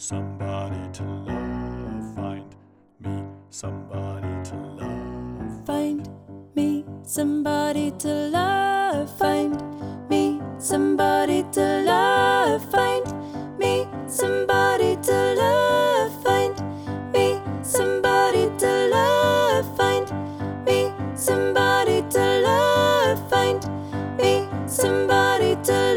somebody to love. Find me somebody to love. Find me somebody to love. Find me somebody to love. Find me somebody to love. Find me somebody to love. Find me somebody to love. Find me somebody to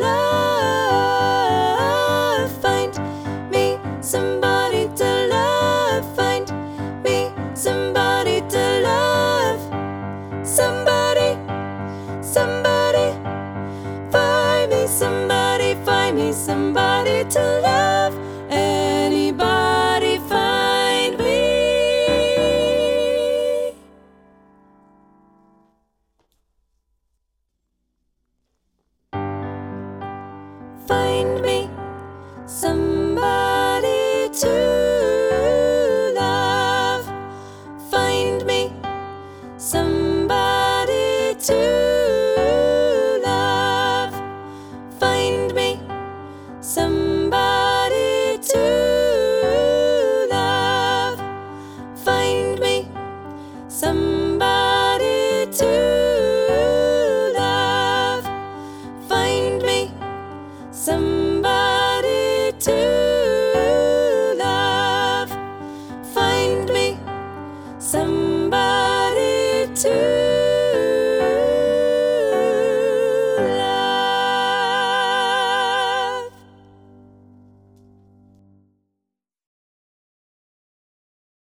love. Find me somebody to love. Find me somebody to love. Somebody, somebody, find me somebody to love. Anybody find me? Find me somebody.